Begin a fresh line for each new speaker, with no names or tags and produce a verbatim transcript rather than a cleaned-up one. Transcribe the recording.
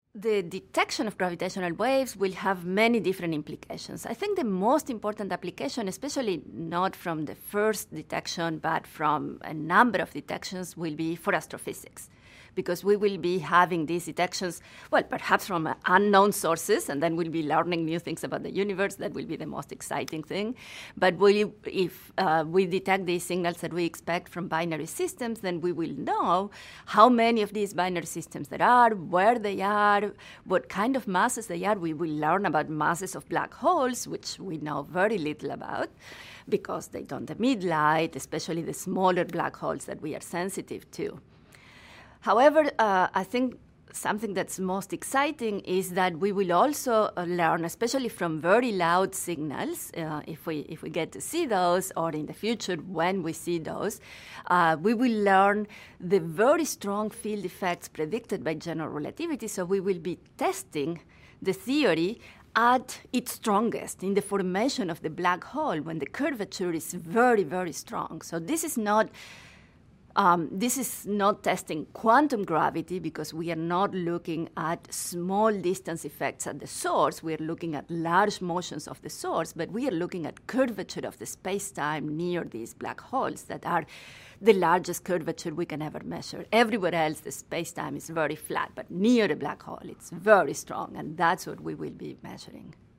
The detection of gravitational waves will have many different implications. I think the most important application, especially not from the first detection, but from a number of detections, will be for astrophysics. Because we will be having these detections, well, perhaps from unknown sources, and then we'll be learning new things about the universe. That will be the most exciting thing. But we, if uh, we detect these signals that we expect from binary systems, then we will know how many of these binary systems there are, where they are, what kind of masses they are. We will learn about masses of black holes, which we know very little about, because they don't emit light, especially the smaller black holes that we are sensitive to. However, uh, I think something that's most exciting is that we will also uh, learn, especially from very loud signals, uh, if we if we get to see those, or in the future when we see those, uh, we will learn the very strong field effects predicted by general relativity. So we will be testing the theory at its strongest, in the formation of the black hole, when the curvature is very, very strong. So this is not Um, this is not testing quantum gravity, because we are not looking at small distance effects at the source. We are looking at large motions of the source, but we are looking at curvature of the space-time near these black holes that are the largest curvature we can ever measure. Everywhere else, the space-time is very flat, but near the black hole, it's very strong, and that's what we will be measuring.